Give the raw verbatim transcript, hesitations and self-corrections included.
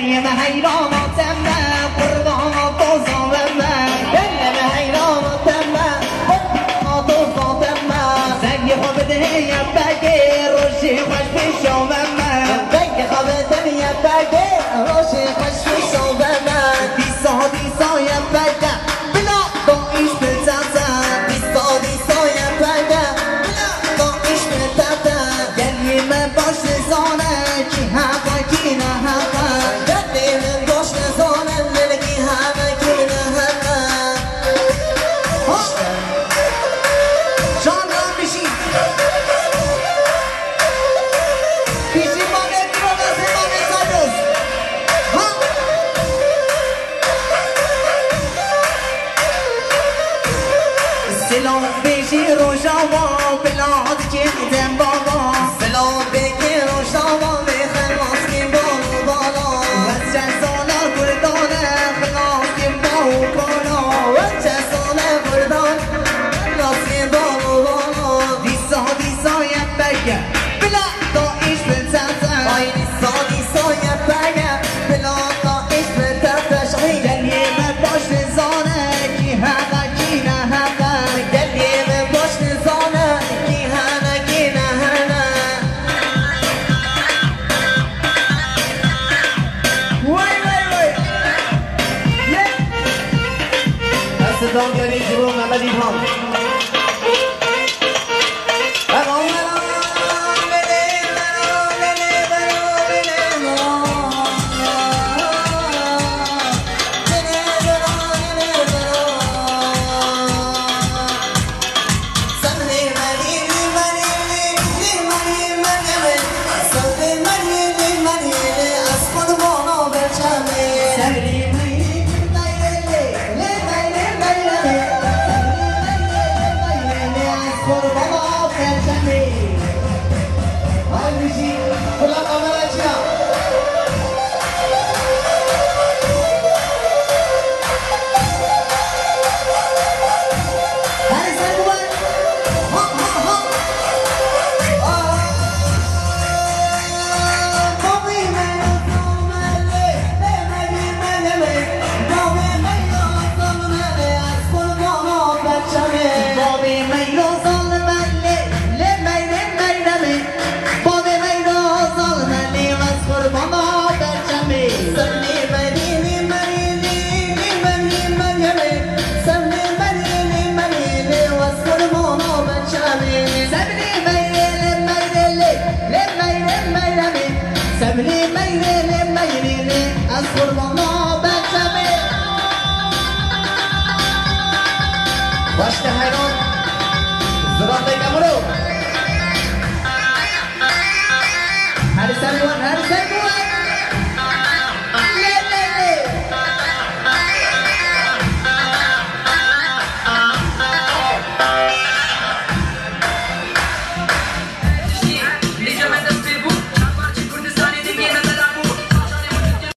دلیم حیراناتم من قربان بازارم من دلیم حیراناتم من قربان بازارم من زنگ خواب دنیا بگه روشی خوش بشامم من زنگ خواب دنیا بگه روشی خوش بشامم من دیسا دیسایم بگه بلا با ایش بتازم دیسا دیسایم بگه بلا با ایش بتازم دلیم باش زانه کی حقا کی نه حقا دلیم باش زانه ملکی حقا کی نه حقا جان را بشی بشی مانه درازه مانه زادوز سلام بشی روشاوا بلاد کردم بابا سلام بگی روشاوا بخلاص کن بالو بالا و چند ساله بردانه خلاص کن بالو بالا و چند ساله بردانه خلاص کن بالو بالا دیسا دیسا یم بگه بلا دایش بتازم آی دیسا دیسا یم بگه بلا دایش بتازم دلیم باش نزانه کی حقا کی نه حقا دلیم باش نزانه کی حقا کی نه حقا وای وای وای دست دانگاری جلو محمد ایمان سبني ميلي ميلي أذكر ماما بجمي واشت حيران زران ديك أمرو